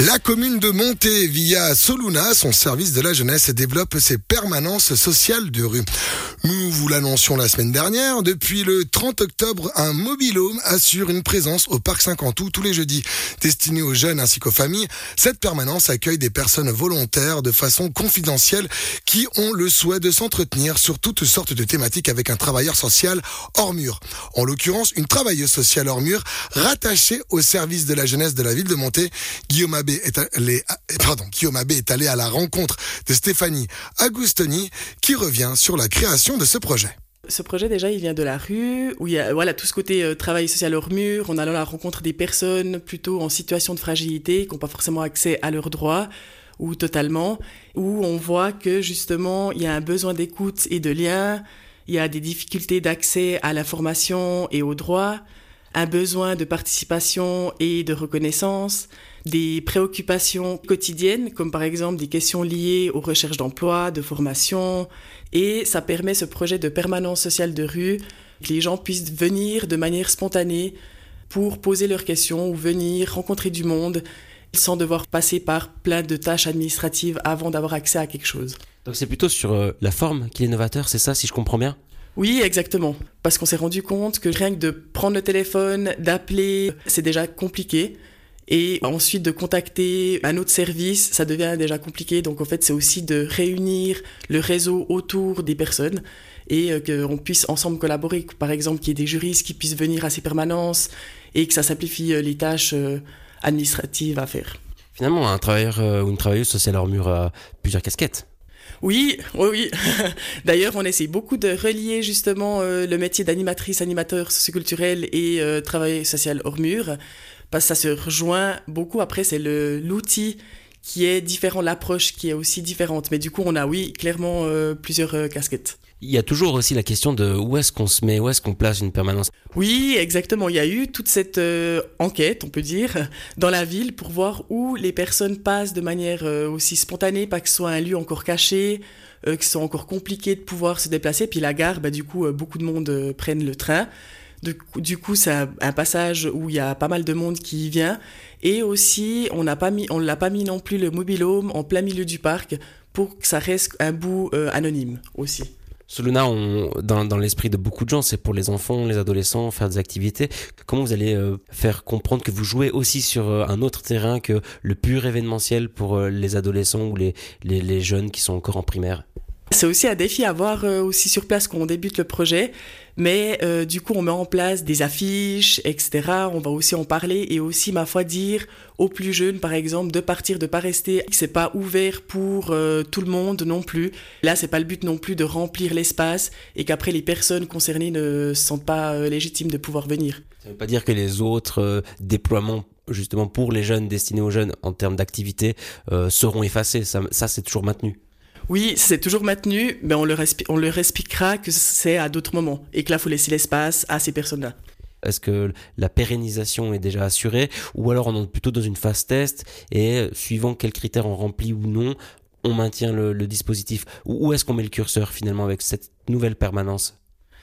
La commune de Monté, via Soluna, son service de la jeunesse, développe ses permanences sociales de rue. Nous vous l'annoncions la semaine dernière, depuis le 30 octobre, un mobil-home assure une présence au Parc Saint-Quentou tous les jeudis. Destinée aux jeunes ainsi qu'aux familles, cette permanence accueille des personnes volontaires de façon confidentielle qui ont le souhait de s'entretenir sur toutes sortes de thématiques avec un travailleur social hors mur. En l'occurrence, une travailleuse sociale hors mur rattachée au service de la jeunesse de la ville de Monté. Guillaume Abbé est allé à la rencontre de Stéphanie Agustoni qui revient sur la création de ce projet. Ce projet, déjà, il vient de la rue, où il y a tout ce côté travail social hors mur, on allant à la rencontre des personnes plutôt en situation de fragilité, qui n'ont pas forcément accès à leurs droits, ou totalement, où on voit que, justement, il y a un besoin d'écoute et de lien, il y a des difficultés d'accès à l'information et aux droits, un besoin de participation et de reconnaissance, des préoccupations quotidiennes, comme par exemple des questions liées aux recherches d'emploi, de formation, et ça permet ce projet de permanence sociale de rue, que les gens puissent venir de manière spontanée pour poser leurs questions ou venir rencontrer du monde sans devoir passer par plein de tâches administratives avant d'avoir accès à quelque chose. Donc c'est plutôt sur la forme qu'il est novateur, c'est ça, si je comprends bien ? Oui, exactement. Parce qu'on s'est rendu compte que rien que de prendre le téléphone, d'appeler, c'est déjà compliqué. Et ensuite de contacter un autre service, ça devient déjà compliqué. Donc en fait, c'est aussi de réunir le réseau autour des personnes et qu'on puisse ensemble collaborer. Par exemple, qu'il y ait des juristes qui puissent venir à ces permanences et que ça simplifie les tâches administratives à faire. Finalement, un travailleur ou une travailleuse sociale hors mur a plusieurs casquettes. Oui. D'ailleurs, on essaie beaucoup de relier justement le métier d'animatrice, animateur socioculturel et travail social hors mur, parce que ça se rejoint beaucoup. Après, c'est l'outil qui est différent, l'approche qui est aussi différente. Mais du coup, on a, clairement plusieurs casquettes. Il y a toujours aussi la question de où est-ce qu'on se met, où est-ce qu'on place une permanence. Oui, exactement. Il y a eu toute cette enquête, on peut dire, dans la ville pour voir où les personnes passent de manière aussi spontanée, pas que ce soit un lieu encore caché, que ce soit encore compliqué de pouvoir se déplacer. Puis la gare, du coup, beaucoup de monde prennent le train. Du coup, c'est un passage où il y a pas mal de monde qui y vient. Et aussi, on l'a pas mis non plus le mobil-home en plein milieu du parc pour que ça reste un bout anonyme aussi. Soluna, dans l'esprit de beaucoup de gens, c'est pour les enfants, les adolescents, faire des activités. Comment vous allez faire comprendre que vous jouez aussi sur un autre terrain que le pur événementiel pour les adolescents ou les jeunes qui sont encore en primaire ? C'est aussi un défi à voir aussi sur place quand on débute le projet, mais du coup on met en place des affiches, etc. On va aussi en parler et aussi, ma foi, dire aux plus jeunes, par exemple, de partir, de pas rester, que c'est pas ouvert pour tout le monde non plus. Là, c'est pas le but non plus de remplir l'espace et qu'après les personnes concernées ne se sentent pas légitimes de pouvoir venir. Ça veut pas dire que les autres déploiements justement pour les jeunes, destinés aux jeunes en termes d'activité, seront effacés. Ça c'est toujours maintenu. Oui, c'est toujours maintenu, mais on leur expliquera que c'est à d'autres moments et que là, il faut laisser l'espace à ces personnes-là. Est-ce que la pérennisation est déjà assurée ou alors on est plutôt dans une phase test et suivant quels critères on remplit ou non, on maintient le dispositif ? Où est-ce qu'on met le curseur finalement avec cette nouvelle permanence ?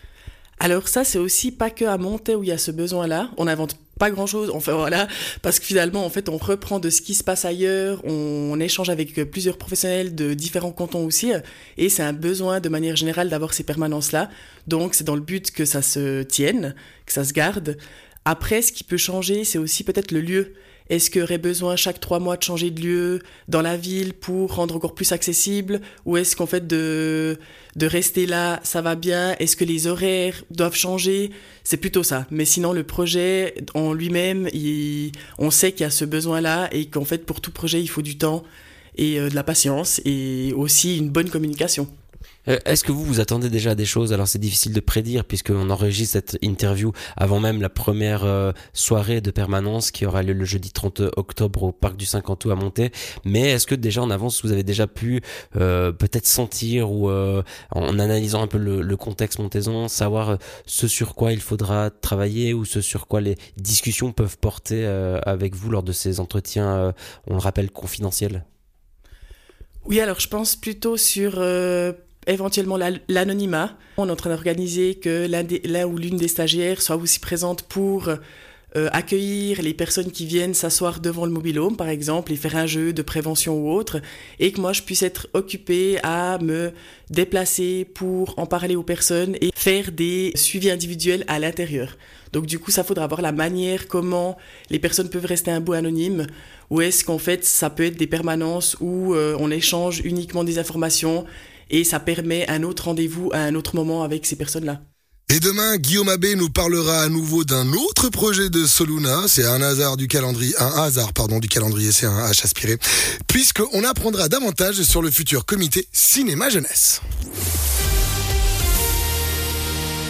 Alors ça, c'est aussi pas que à Monté où il y a ce besoin-là. On n'invente pas grand-chose, parce que finalement, en fait, on reprend de ce qui se passe ailleurs, on échange avec plusieurs professionnels de différents cantons aussi, et c'est un besoin de manière générale d'avoir ces permanences-là. Donc, c'est dans le but que ça se tienne, que ça se garde. Après, ce qui peut changer, c'est aussi peut-être le lieu. Est-ce qu'il y aurait besoin chaque 3 mois de changer de lieu dans la ville pour rendre encore plus accessible ? Ou est-ce qu'en fait de rester là, ça va bien ? Est-ce que les horaires doivent changer ? C'est plutôt ça. Mais sinon, le projet en lui-même, on sait qu'il y a ce besoin-là et qu'en fait, pour tout projet, il faut du temps et de la patience et aussi une bonne communication. Est-ce que vous attendez déjà des choses ? Alors c'est difficile de prédire puisqu'on enregistre cette interview avant même la première soirée de permanence qui aura lieu le jeudi 30 octobre au Parc du Saint-Quentou à Monté. Mais est-ce que déjà en avance vous avez déjà pu peut-être sentir ou en analysant un peu le contexte montaisan, savoir ce sur quoi il faudra travailler ou ce sur quoi les discussions peuvent porter avec vous lors de ces entretiens, on le rappelle, confidentiels ? Oui, alors je pense plutôt sur éventuellement l'anonymat. On est en train d'organiser que l'un ou l'une des stagiaires soit aussi présente pour accueillir les personnes qui viennent s'asseoir devant le mobil-home, par exemple, et faire un jeu de prévention ou autre, et que moi je puisse être occupée à me déplacer pour en parler aux personnes et faire des suivis individuels à l'intérieur. Donc du coup, ça faudra voir la manière comment les personnes peuvent rester un bout anonymes, ou est-ce qu'en fait ça peut être des permanences où on échange uniquement des informations et ça permet un autre rendez-vous à un autre moment avec ces personnes-là. Et demain, Guillaume Abbé nous parlera à nouveau d'un autre projet de Soluna. C'est un hasard du calendrier, c'est un H aspiré, puisqu'on apprendra davantage sur le futur comité cinéma jeunesse.